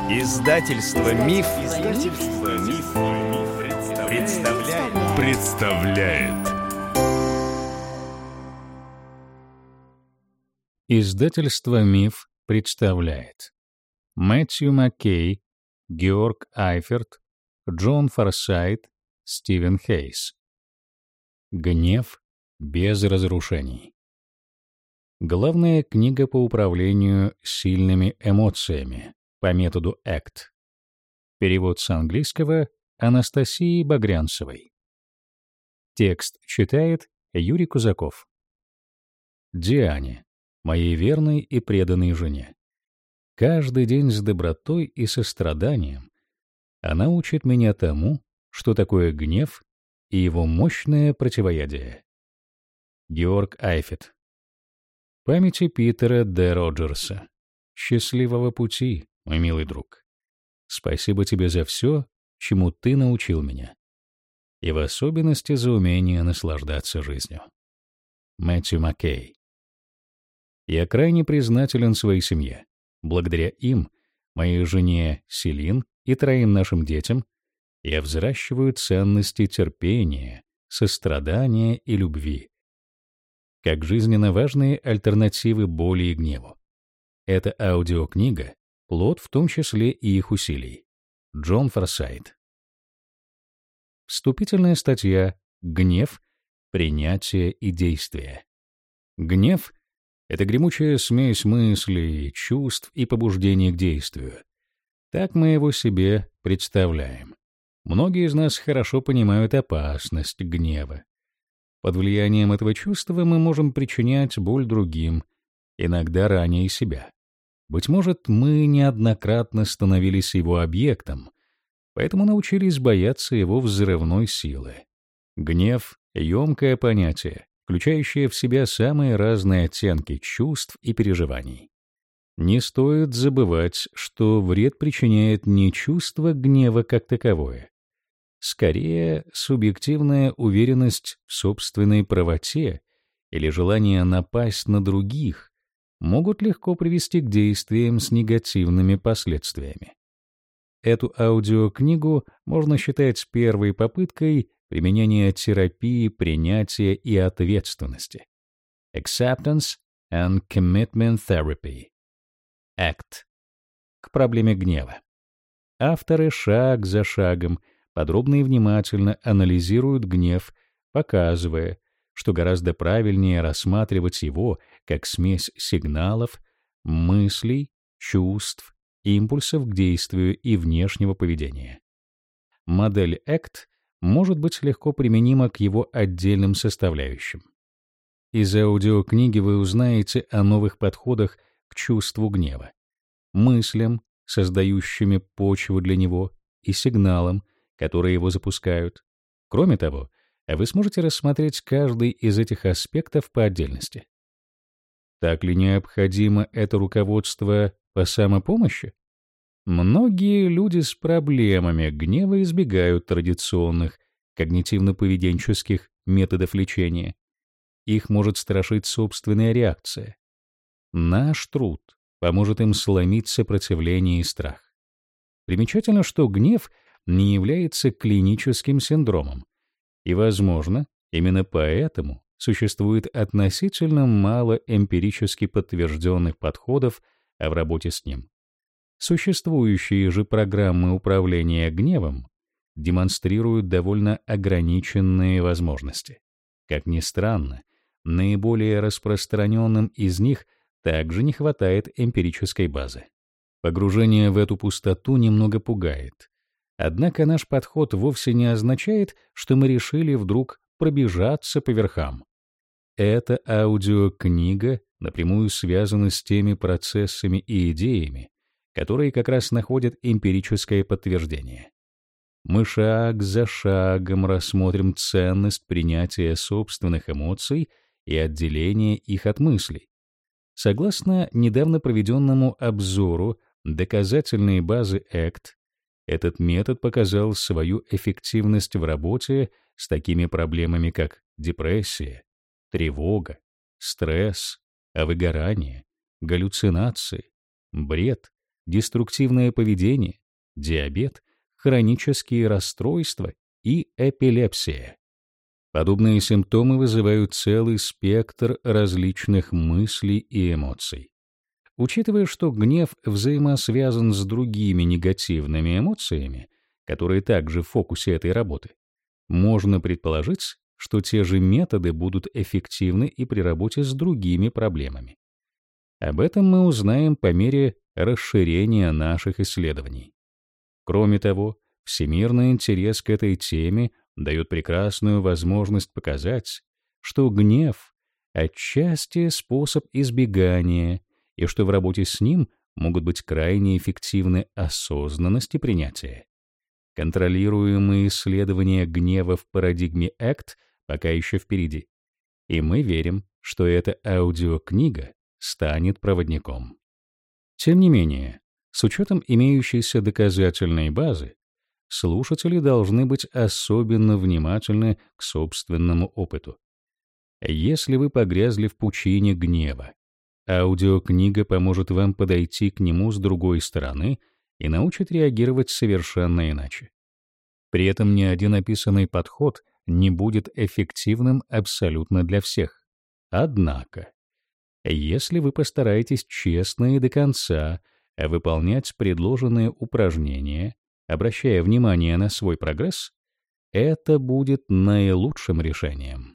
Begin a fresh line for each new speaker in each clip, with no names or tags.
Издательство Миф, представляет.
Издательство Миф представляет. Мэтью Маккей, Георг Айферт, Джон Форсайт, Стивен Хейс. Гнев без разрушений. Главная книга по управлению сильными эмоциями по методу ACT. Перевод с английского Анастасии Багрянцевой. Текст читает Юрий Кузаков. Диане, моей верной и преданной жене. Каждый день с добротой и состраданием она учит меня тому, что такое гнев и его мощное противоядие. Георг Айферт. Памяти Питера Д. Роджерса. Счастливого пути, мой милый друг. Спасибо тебе за все, чему ты научил меня. И в особенности за умение наслаждаться жизнью. Мэтью Маккей. Я крайне признателен своей семье. Благодаря им, моей жене Селин и 3 нашим детям, я взращиваю ценности терпения, сострадания и любви, как жизненно важные альтернативы боли и гневу. Эта аудиокнига — плод в том числе и их усилий. Джон Форсайт. Вступительная статья «Гнев, принятие и действие». Гнев — это гремучая смесь мыслей, чувств и побуждений к действию. Так мы его себе представляем. Многие из нас хорошо понимают опасность гнева. Под влиянием этого чувства мы можем причинять боль другим, иногда раня и себя. Быть может, мы неоднократно становились его объектом, поэтому научились бояться его взрывной силы. Гнев — емкое понятие, включающее в себя самые разные оттенки чувств и переживаний. Не стоит забывать, что вред причиняет не чувство гнева как таковое. Скорее, субъективная уверенность в собственной правоте или желание напасть на других могут легко привести к действиям с негативными последствиями. Эту аудиокнигу можно считать первой попыткой применения терапии, принятия и ответственности. Acceptance and Commitment Therapy. ACT. К проблеме гнева. Авторы шаг за шагом подробно и внимательно анализируют гнев, показывая, что гораздо правильнее рассматривать его как смесь сигналов, мыслей, чувств, импульсов к действию и внешнего поведения. Модель ACT может быть легко применима к его отдельным составляющим. Из аудиокниги вы узнаете о новых подходах к чувству гнева, мыслям, создающими почву для него, и сигналам, которые его запускают. Кроме того, вы сможете рассмотреть каждый из этих аспектов по отдельности. Так ли необходимо это руководство по самопомощи? Многие люди с проблемами гнева избегают традиционных когнитивно-поведенческих методов лечения. Их может страшить собственная реакция. Наш труд поможет им сломить сопротивление и страх. Примечательно, что гнев не является клиническим синдромом. И, возможно, именно поэтому существует относительно мало эмпирически подтвержденных подходов в работе с ним. Существующие же программы управления гневом демонстрируют довольно ограниченные возможности. Как ни странно, наиболее распространенным из них также не хватает эмпирической базы. Погружение в эту пустоту немного пугает. Однако наш подход вовсе не означает, что мы решили вдруг пробежаться по верхам. Эта аудиокнига напрямую связана с теми процессами и идеями, которые как раз находят эмпирическое подтверждение. Мы шаг за шагом рассмотрим ценность принятия собственных эмоций и отделения их от мыслей. Согласно недавно проведенному обзору доказательной базы ACT, этот метод показал свою эффективность в работе с такими проблемами, как депрессия, тревога, стресс, выгорание, галлюцинации, бред, деструктивное поведение, диабет, хронические расстройства и эпилепсия. Подобные симптомы вызывают целый спектр различных мыслей и эмоций. Учитывая, что гнев взаимосвязан с другими негативными эмоциями, которые также в фокусе этой работы, можно предположить, что те же методы будут эффективны и при работе с другими проблемами. Об этом мы узнаем по мере расширения наших исследований. Кроме того, всемирный интерес к этой теме дает прекрасную возможность показать, что гнев отчасти способ избегания, и что в работе с ним могут быть крайне эффективны осознанность и принятие. Контролируемые исследования гнева в парадигме ACT пока еще впереди, и мы верим, что эта аудиокнига станет проводником. Тем не менее, с учетом имеющейся доказательной базы, слушатели должны быть особенно внимательны к собственному опыту. Если вы погрязли в пучине гнева, аудиокнига поможет вам подойти к нему с другой стороны и научит реагировать совершенно иначе. При этом ни один описанный подход не будет эффективным абсолютно для всех. Однако, если вы постараетесь честно и до конца выполнять предложенные упражнения, обращая внимание на свой прогресс, это будет наилучшим решением.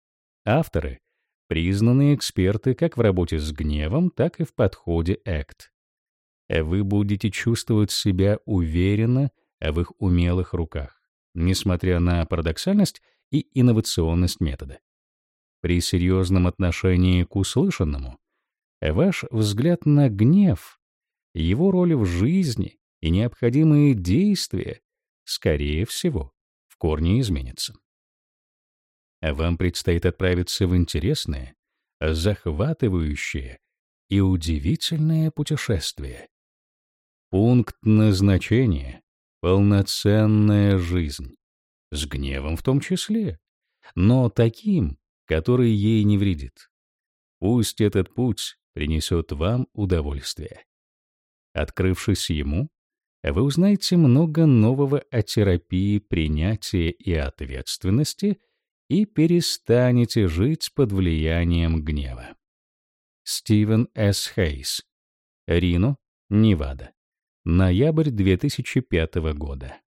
Авторы — признанные эксперты как в работе с гневом, так и в подходе ACT. Вы будете чувствовать себя уверенно в их умелых руках, несмотря на парадоксальность и инновационность метода. При серьезном отношении к услышанному, ваш взгляд на гнев, его роль в жизни и необходимые действия, скорее всего, в корне изменятся. Вам предстоит отправиться в интересное, захватывающее и удивительное путешествие. Пункт назначения — полноценная жизнь, с гневом в том числе, но таким, который ей не вредит. Пусть этот путь принесет вам удовольствие. Открывшись ему, вы узнаете много нового о терапии принятия и ответственности и перестанете жить под влиянием гнева. Стивен С. Хейс. Рино, Невада. Ноябрь 2005 года.